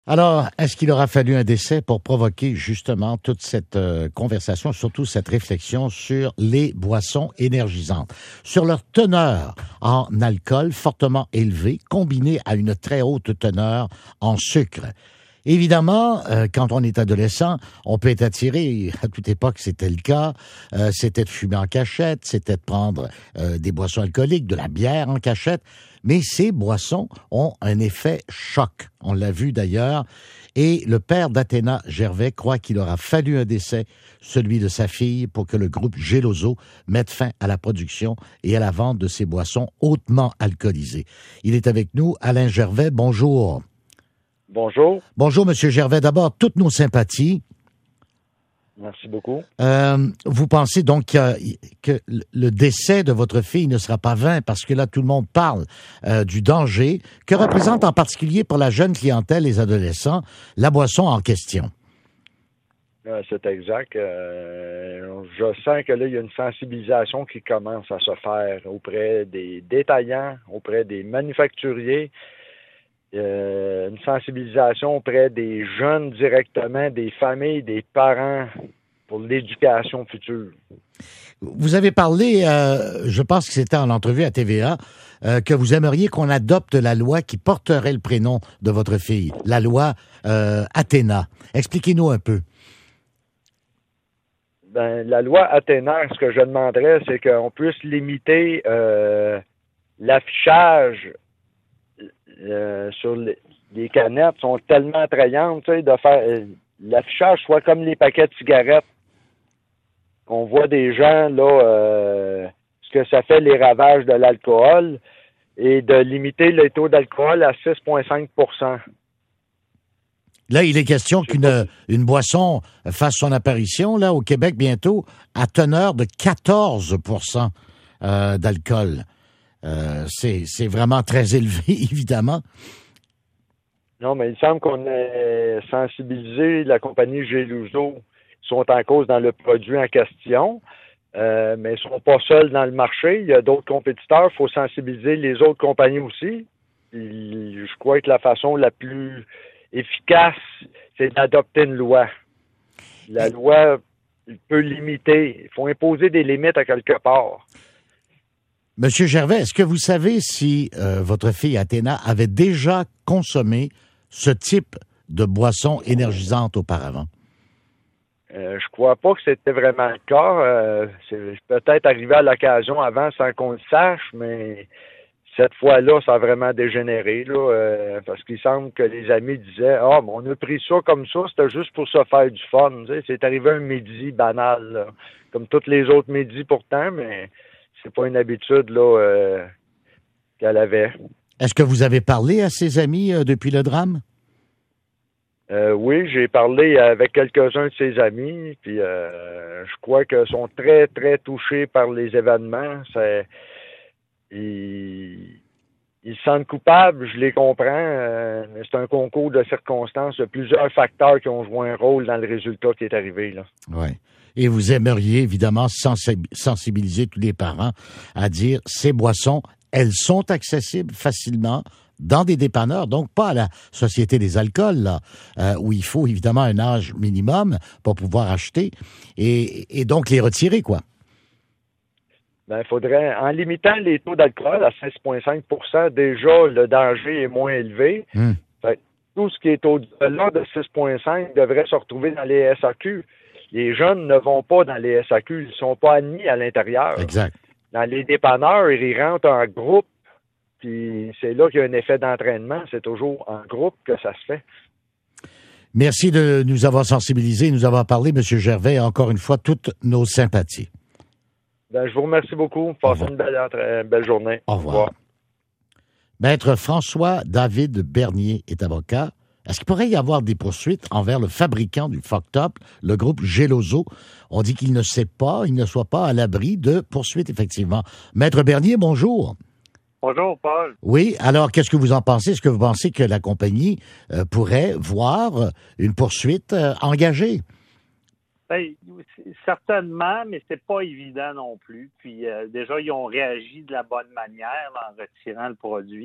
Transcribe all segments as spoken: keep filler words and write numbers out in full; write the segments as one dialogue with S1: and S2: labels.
S1: Alors, est-ce qu'il aura fallu un décès pour provoquer justement toute cette euh, conversation, surtout cette réflexion sur les boissons énergisantes, sur leur teneur en alcool fortement élevée, combinée à une très haute teneur en sucre? Évidemment, euh, quand on est adolescent, on peut être attiré, à toute époque c'était le cas, euh, c'était de fumer en cachette, c'était de prendre euh, des boissons alcooliques, de la bière en cachette, mais ces boissons ont un effet choc, on l'a vu d'ailleurs, et le père d'Athéna Gervais croit qu'il aura fallu un décès, celui de sa fille, pour que le groupe Geloso mette fin à la production et à la vente de ces boissons hautement alcoolisées. Il est avec nous, Alain Gervais, bonjour.
S2: Bonjour.
S1: Bonjour, Monsieur Gervais. D'abord, toutes nos sympathies.
S2: Merci beaucoup.
S1: Euh, vous pensez donc que, que le décès de votre fille ne sera pas vain parce que là, tout le monde parle euh, du danger que représente en particulier pour la jeune clientèle, les adolescents, la boisson en question.
S2: Euh, c'est exact. Euh, je sens que là, il y a une sensibilisation qui commence à se faire auprès des détaillants, auprès des manufacturiers. Euh, une sensibilisation auprès des jeunes directement, des familles, des parents pour l'éducation future.
S1: Vous avez parlé, euh, je pense que c'était en entrevue à T V A, euh, que vous aimeriez qu'on adopte la loi qui porterait le prénom de votre fille, la loi euh, Athéna. Expliquez-nous un peu.
S2: Ben, la loi Athéna, ce que je demanderais, c'est qu'on puisse limiter euh, l'affichage Euh, sur les, les canettes sont tellement attrayantes, tu sais, de faire euh, l'affichage soit comme les paquets de cigarettes. On voit des gens là euh, ce que ça fait les ravages de l'alcool et de limiter le taux d'alcool à six virgule cinq pour cent.
S1: Là, il est question qu'une une boisson fasse son apparition là au Québec bientôt à teneur de quatorze pour cent euh, d'alcool. Euh, c'est, c'est vraiment très élevé, évidemment.
S2: Non, mais il semble qu'on ait sensibilisé la compagnie Geloso qui sont en cause dans le produit en question, euh, mais ils ne sont pas seuls dans le marché. Il y a d'autres compétiteurs. Il faut sensibiliser les autres compagnies aussi. Et je crois que la façon la plus efficace, c'est d'adopter une loi. La loi peut limiter. Il faut imposer des limites à quelque part.
S1: Monsieur Gervais, est-ce que vous savez si euh, votre fille Athéna avait déjà consommé ce type de boisson énergisante auparavant?
S2: Euh, je crois pas que c'était vraiment le cas. Euh, c'est peut-être arrivé à l'occasion avant sans qu'on le sache, mais cette fois-là, ça a vraiment dégénéré, là, euh, parce qu'il semble que les amis disaient « Ah, oh, on a pris ça comme ça, c'était juste pour se faire du fun. » Tu sais, c'est arrivé un midi banal, là, comme tous les autres midis pourtant, mais c'est pas une habitude là euh, qu'elle avait.
S1: Est-ce que vous avez parlé à ses amis euh, depuis le drame?
S2: Euh, oui, j'ai parlé avec quelques-uns de ses amis, puis euh, je crois qu'ils sont très, très touchés par les événements. C'est, ils, ils se sentent coupables, je les comprends. Euh, c'est un concours de circonstances. Il y a plusieurs facteurs qui ont joué un rôle dans le résultat qui est arrivé, là.
S1: Oui. Et vous aimeriez évidemment sensibiliser tous les parents à dire ces boissons, elles sont accessibles facilement dans des dépanneurs, donc pas à la Société des alcools, là, euh, où il faut évidemment un âge minimum pour pouvoir acheter et, et donc les retirer, quoi.
S2: Ben, il faudrait, en limitant les taux d'alcool à six virgule cinq pour cent, déjà, le danger est moins élevé.
S1: Mmh.
S2: Fait, tout ce qui est au-delà de six virgule cinq devrait se retrouver dans les S A Q. Les jeunes ne vont pas dans les S A Q, ils ne sont pas admis à l'intérieur.
S1: Exact.
S2: Dans les dépanneurs, ils rentrent en groupe, puis c'est là qu'il y a un effet d'entraînement. C'est toujours en groupe que ça se fait.
S1: Merci de nous avoir sensibilisés, nous avoir parlé, M. Gervais. Encore une fois, toutes nos sympathies.
S2: Ben, je vous remercie beaucoup. Passez une belle, une belle journée.
S1: Au revoir. Au revoir. Maître François-David Bernier est avocat. Est-ce qu'il pourrait y avoir des poursuites envers le fabricant du Fucked Up, le groupe Geloso? On dit qu'il ne sait pas, il ne soit pas à l'abri de poursuites, effectivement. Maître Bernier, bonjour.
S3: Bonjour, Paul.
S1: Oui, alors qu'est-ce que vous en pensez? Est-ce que vous pensez que la compagnie euh, pourrait voir une poursuite euh, engagée?
S3: Ben, certainement, mais c'est pas évident non plus. Puis euh, déjà, ils ont réagi de la bonne manière là, en retirant le produit.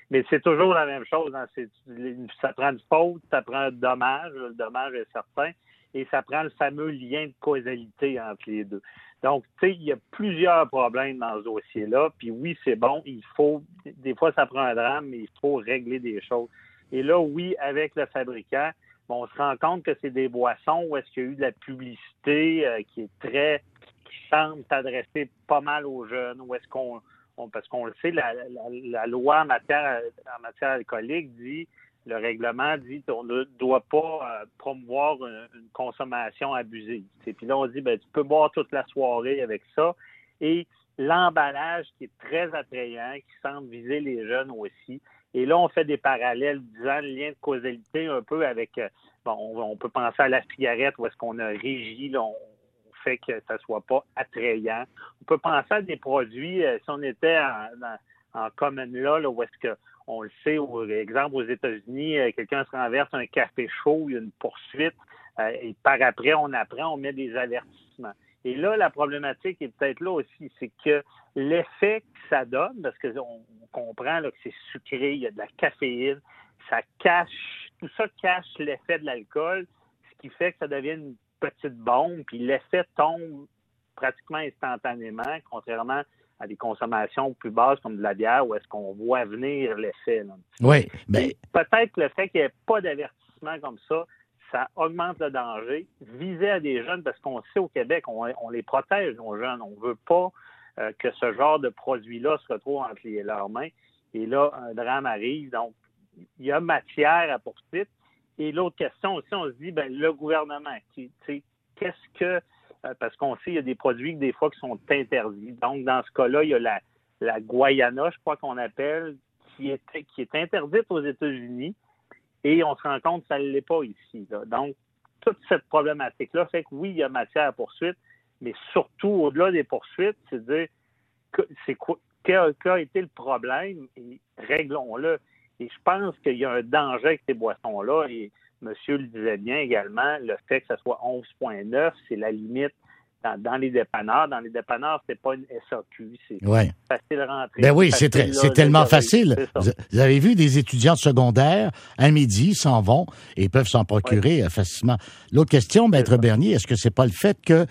S3: Mais c'est toujours la même chose. Hein. C'est, ça prend une faute, ça prend un dommage, le dommage est certain, et ça prend le fameux lien de causalité entre les deux. Donc, tu sais, il y a plusieurs problèmes dans ce dossier-là, puis oui, c'est bon, il faut, des fois, ça prend un drame, mais il faut régler des choses. Et là, oui, avec le fabricant, bon, on se rend compte que c'est des boissons où est-ce qu'il y a eu de la publicité euh, qui est très, qui semble s'adresser pas mal aux jeunes, où est-ce qu'on, on, parce qu'on le sait, la, la, la loi en matière, en matière alcoolique dit, le règlement dit qu'on ne doit pas euh, promouvoir une, une consommation abusive. Et puis là, on dit, ben tu peux boire toute la soirée avec ça. Et l'emballage qui est très attrayant, qui semble viser les jeunes aussi. Et là, on fait des parallèles disant le lien de causalité un peu avec, euh, bon, on, on peut penser à la cigarette où est-ce qu'on a régi, là, on fait que ça soit pas attrayant. On peut penser à des produits, euh, si on était en, en, en common law, là, où est-ce que on le sait, par exemple, aux États-Unis, euh, quelqu'un se renverse un café chaud, il y a une poursuite, euh, et par après, on apprend, on met des avertissements. Et là, la problématique est peut-être là aussi, c'est que l'effet que ça donne, parce qu'on on comprend là, que c'est sucré, il y a de la caféine, ça cache, tout ça cache l'effet de l'alcool, ce qui fait que ça devient une petite bombe, puis l'effet tombe pratiquement instantanément, contrairement à des consommations plus basses comme de la bière, où est-ce qu'on voit venir l'effet. Là.
S1: Oui, mais...
S3: Peut-être que le fait qu'il n'y ait pas d'avertissement comme ça, ça augmente le danger. Viser à des jeunes, parce qu'on sait au Québec, on, on les protège, nos jeunes. On ne veut pas euh, que ce genre de produit-là se retrouve entre les, leurs mains. Et là, un drame arrive. Donc, il y a matière à poursuite. Et l'autre question aussi, on se dit, ben le gouvernement, qui, qu'est-ce que... Parce qu'on sait qu'il y a des produits des fois qui sont interdits. Donc, dans ce cas-là, il y a la, la Guayana, je crois qu'on appelle, qui est, qui est interdite aux États-Unis. Et on se rend compte que ça ne l'est pas ici. Là. Donc, toute cette problématique-là fait que oui, il y a matière à poursuite, mais surtout, au-delà des poursuites, c'est de dire que, c'est quoi, quel, quel a été le problème et réglons-le. Et je pense qu'il y a un danger avec ces boissons-là. Et monsieur le disait bien également, le fait que ça soit onze virgule neuf, c'est la limite dans, dans les dépanneurs. Dans les dépanneurs, c'est pas une S A Q. C'est
S1: ouais.
S3: facile à rentrer.
S1: Ben oui, c'est, très,
S3: là,
S1: c'est tellement
S3: là,
S1: facile. C'est vous avez vu des étudiants secondaires, à midi, s'en vont et peuvent s'en procurer ouais. facilement. L'autre question, Maître Bernier, est-ce que c'est pas le fait que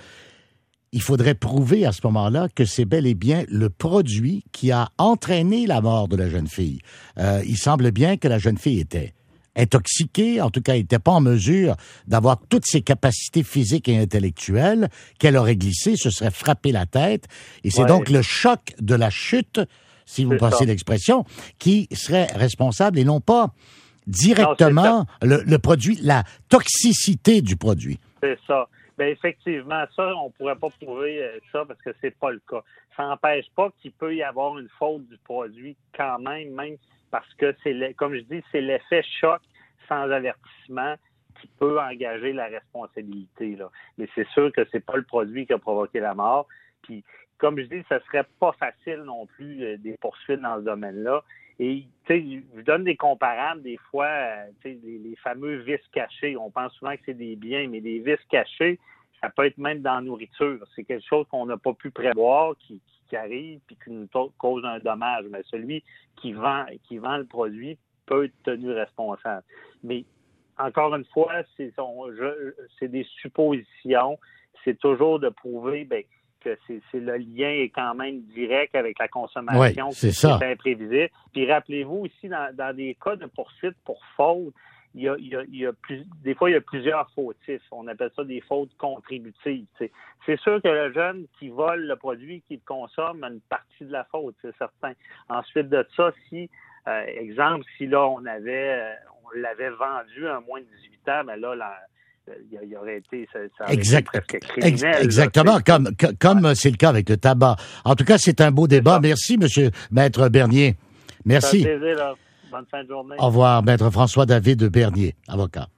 S1: il faudrait prouver à ce moment-là que c'est bel et bien le produit qui a entraîné la mort de la jeune fille? Euh, il semble bien que la jeune fille était intoxiquée, en tout cas, elle n'était pas en mesure d'avoir toutes ses capacités physiques et intellectuelles, qu'elle aurait glissé, se serait frappé la tête. Et c'est ouais. donc le choc de la chute, si vous passez l'expression, qui serait responsable et non pas directement non, le, le produit, la toxicité du produit.
S3: C'est ça. Bien, effectivement, ça, on ne pourrait pas prouver ça parce que c'est pas le cas. Ça n'empêche pas qu'il peut y avoir une faute du produit quand même, même parce que, c'est comme je dis, c'est l'effet choc sans avertissement qui peut engager la responsabilité. Là. Mais c'est sûr que c'est pas le produit qui a provoqué la mort. Puis, comme je dis, ça serait pas facile non plus euh, des poursuites dans ce domaine-là. Et, tu sais, je donne des comparables, des fois, euh, tu sais, les, les fameux vices cachés. On pense souvent que c'est des biens, mais les vices cachés, ça peut être même dans la nourriture. C'est quelque chose qu'on n'a pas pu prévoir, qui, qui arrive, puis qui nous cause un dommage. Mais celui qui vend, qui vend le produit peut être tenu responsable. Mais, encore une fois, c'est, son, je, c'est des suppositions. C'est toujours de prouver, ben, que c'est, c'est le lien est quand même direct avec la consommation
S1: oui, c'est
S3: qui
S1: ça.
S3: est imprévisible. Puis rappelez-vous aussi, dans, dans des cas de poursuite pour faute, il y a, il y a, il y a plus, des fois, il y a plusieurs fautifs. On appelle ça des fautes contributives. T'sais. C'est sûr que le jeune qui vole le produit, qui le consomme, a une partie de la faute, c'est certain. Ensuite de ça, si, euh, exemple, si là, on avait, euh, on l'avait vendu à moins de dix-huit ans, ben là, la, il y aurait été, ça, ça aurait
S1: exact,
S3: été presque criminel. Ex-
S1: exactement, là, comme, comme c'est le cas avec le tabac. En tout cas, c'est un beau débat. Merci, monsieur Maître Bernier. Merci.
S3: Ça fait plaisir, là. Bonne fin de journée.
S1: Au revoir, Maître François-David Bernier, avocat.